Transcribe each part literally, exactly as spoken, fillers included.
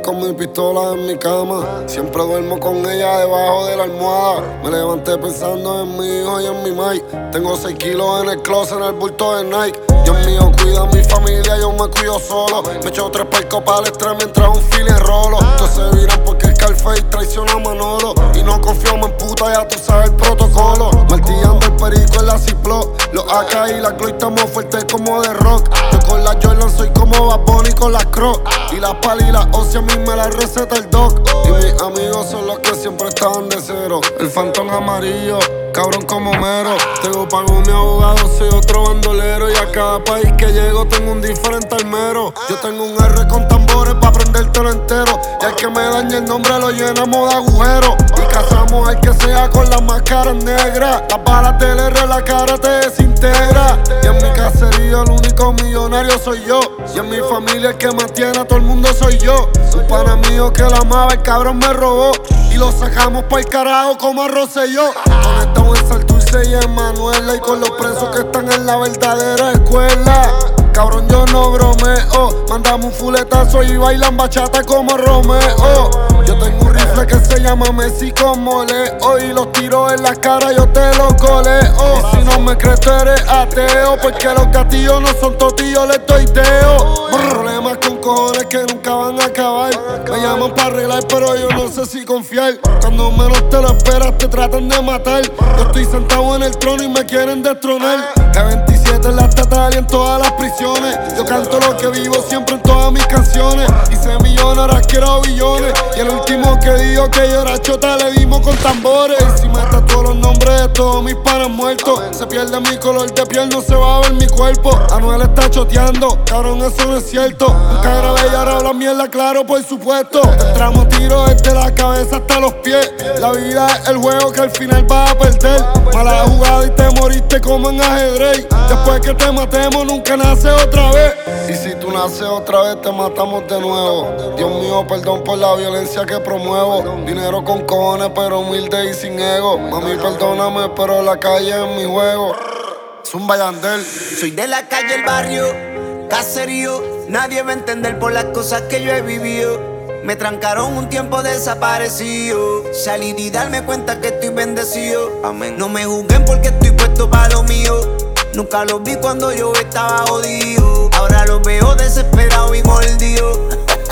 con mi pistola en mi cama. Siempre duermo con ella debajo de la almohada. Me levanté pensando en mi hijo y en mi Mike. Tengo seis kilos en el closet, en el bulto de Nike. Dios mío, cuida a mi familia, yo me cuido solo. Me echo tres palcos para el estrés mientras un file rolo. Todos se viran porque el Scarface traiciona a Manolo. Y no confiamos en puta, ya tú sabes el protocolo. Martillando el perico en la Ciplo. Los A K y la Chloe estamos fuertes como de rock. Yo con la Jordan soy como Bad Bunny con las Crocs. Y las pali y las Osi a mí me las receta el doc. Y mis amigos son los que siempre estaban de cero. El Phantom amarillo, cabrón como mero. Tengo pago mi abogado, soy otro bandolero. Y a cada país que llego tengo un diferente almero. Yo tengo un R con tambores pa' prendértelo entero. Y al que me dañe el nombre lo llenamos de agujeros. Y cazamos al que sea con las máscaras negras. Las balas del R la cara te desintegra. Y en mi caserío el único millonario soy yo. Y en mi familia el que mantiene a todo el mundo soy yo. Un pana mío que la amaba, el cabrón me robó. Y lo sacamos pa'l carajo como a Rosselló. Conectamos en Santurce y en Manuela. Y con los presos que están en la verdadera escuela. Cabrón, yo no bromeo. Mandamos un fuletazo y bailan bachata como Romeo. Yo tengo un rifle que se llama Messi como Leo. Y los tiros en la cara yo te los goleo. Y si no me crees tú eres ateo. Porque los gatillos no son totillos, les doy deo. Problemas con cojones que nunca van a acabar. Me llaman para arreglar pero yo no sé si confiar. Cuando menos te lo esperas te tratan de matar. Yo estoy sentado en el trono y me quieren destronar. G veintisiete en la estatal y en todas las prisiones. Yo canto lo que vivo siempre en todas mis canciones. Hice millones, ahora quiero billones. Y el último que dijo que yo era chota le dimos con tambores. Y si me todos los nombres de todos mis panas muertos. Se pierde mi color de piel, no se va a ver mi cuerpo. Anuel está choteando, cabrón, eso no es cierto. Nunca grabé y ahora habla mierda, claro, por supuesto. Entramos tiros desde la cabeza hasta los pies. La vida es el juego que al final vas a perder. Mala jugada y te moriste como en ajedrez. Después que te matemos nunca naces otra vez. Y si tú naces otra vez te matamos de nuevo. Dios mío, perdón por la violencia que promuevo. Dinero con cojones pero humilde y sin ego. Mami, perdóname pero la calle es mi juego. Zumba Yandel. Soy de la calle, el barrio, caserío. Nadie va a entender por las cosas que yo he vivido. Me trancaron un tiempo desaparecido. Salí de darme cuenta que estoy bendecido. Amén. No me juzguen porque estoy puesto para lo mío. Nunca los vi cuando yo estaba jodido. Ahora los veo desesperado y mordido.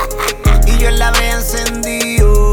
Y yo en la vea encendido.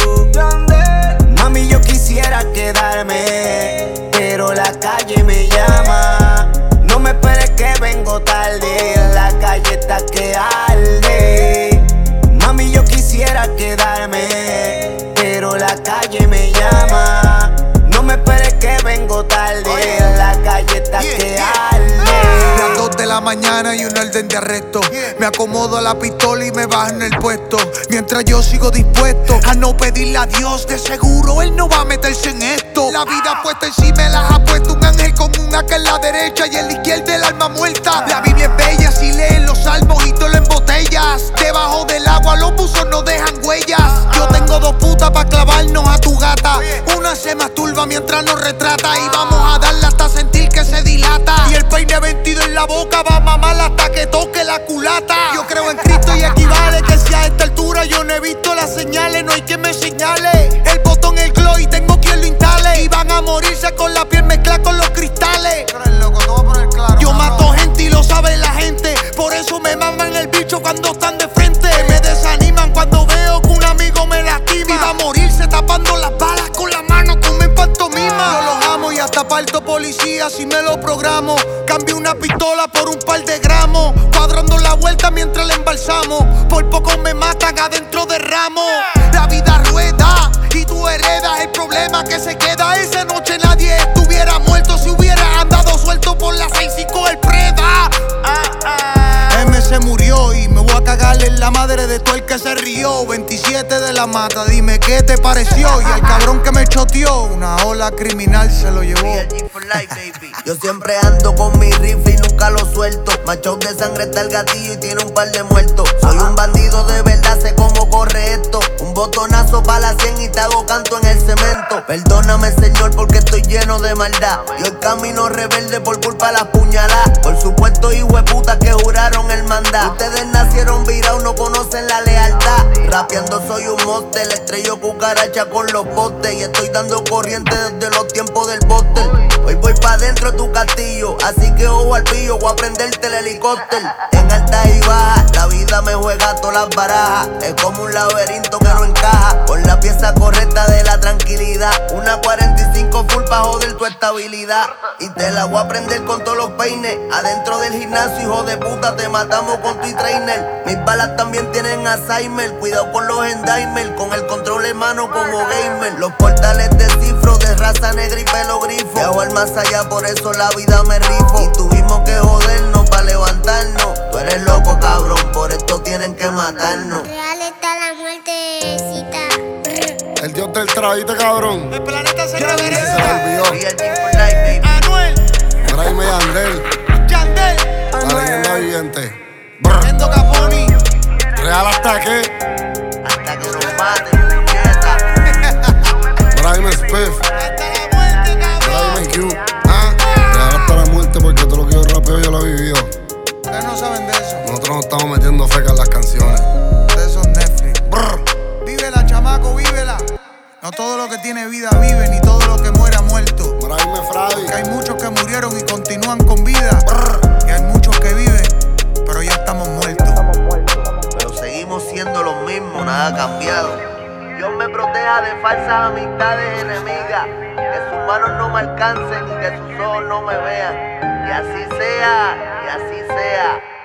Mami, yo quisiera quedarme, pero la calle me llama. No me esperes que vengo tarde. La calle está que arde. Mami, yo quisiera quedarme, pero la calle me llama. No me esperes que vengo tarde. La calle está que arde. Las dos de la mañana y un orden de arresto. Me acomodo la pistola y me bajo en el puesto. Mientras yo sigo dispuesto a no pedirle a Dios, de seguro él no va a meterse en esto. La vida puesta encima me las ha puesto un ángel con un acá en la derecha y en la izquierda el alma muerta. La Biblia es bella si lees los salmos y te lo embotellas. Debajo del agua los buzos no dejan huellas. Yo tengo dos putas pa' clavarnos a tu gata. Una se masturba mientras nos retrata. Y vamos a darla hasta sentir que se dilata. Y el peine vencido en la boca va a mamar hasta que toque la culata. Yo creo en Cristo y equivale que si a esta altura yo no he visto las señales, no hay quien me señale. El botón, el glow y tengo quien lo instale. Y van a morirse con la piel mezclada con los cristales. Yo mato gente y lo sabe la gente. Por eso me maman el bicho cuando están de frente. Me desaniman cuando veo que un amigo me lastima. Y va a morirse tapando las balas con la mano como en pantomima. Yo los amo y hasta parto policía si me lo programo. Cambio una pistola por un par de gramos. Cuadrando la vuelta mientras la embalsamo. Por poco me matan adentro de ramo. La vida rueda y tú heredas el problema que se queda. Esa noche nadie estuviera muerto si hubiera andado suelto por las seis cinco el preda. Ah, ah. M se murió y me voy a cagarle en la madre de todo el que se rió. veintisiete de la mata, dime qué te pareció. Y el cabrón que me choteó, una ola criminal se lo llevó. Yo siempre ando con mi rifle y nunca lo suelto. Macho de sangre está el gatillo y tiene un par de muertos. Soy un bandido de verdad, sé cómo corre esto. Un botonazo pa' la cien y te hago canto en el cemento. respeto. Perdóname, Señor, porque estoy lleno de maldad. Y hoy camino rebelde por culpa de las puñaladas. Por supuesto, hijo de puta que juraron el mandar. Ustedes nacieron virados, no conocen la lealtad. Rapeando soy un monster, estrello cucaracha con los postes. Y estoy dando corriente desde los tiempos del bóster. Hoy voy pa' dentro de tu castillo, así que ojo al pillo, voy a prenderte el helicóptero. En alta y baja, la vida me juega todas las barajas. Es como un laberinto que no encaja, con la pieza correcta de la tranquilidad. Una cuarenta y cinco full pa' joder tu estabilidad. Y te la voy a prender con todos los peines. Adentro del gimnasio, hijo de puta, te matamos con tu trainer. Mis balas también tienen Alzheimer, cuidado con los endaimer, con el control en mano como gamer. Los portales de cifro, de raza negra y pelo grifo. Viajo al más allá, por eso la vida me rifo. Y tuvimos que jodernos pa' levantarnos. Tú eres loco, cabrón, por esto tienen que matarnos. Real está la muertecita. El dios del traíste, cabrón. El planeta se Se me regresa. olvidó. Real G for life, baby. Anuel, Traime Yandel, Yandel, la leyenda viviente. Brr. Endo Caponi. Real hasta que. Hasta que nos maten, puñeta. Traime Spiff, Hasta la muerte, cabrón. Traime Q. Ah, real hasta la muerte porque todo lo que yo rapeo yo lo he vivido. Ustedes no saben de eso. Nosotros nos estamos metiendo feca en las canciones. Ustedes son Netflix. Brr. Vívela, chamaco, vívela. No todo lo que tiene vida vive, ni todo lo que muere ha muerto. Traime Freddy. Que hay muchos que murieron y continúan con vida. Brr. Y hay muchos que viven, pero ya estamos muertos. Pero seguimos siendo los mismos, nada ha cambiado. Dios me proteja de falsas amistades enemigas. Que sus manos no me alcancen y que sus ojos no me vean. Que así sea, que así sea.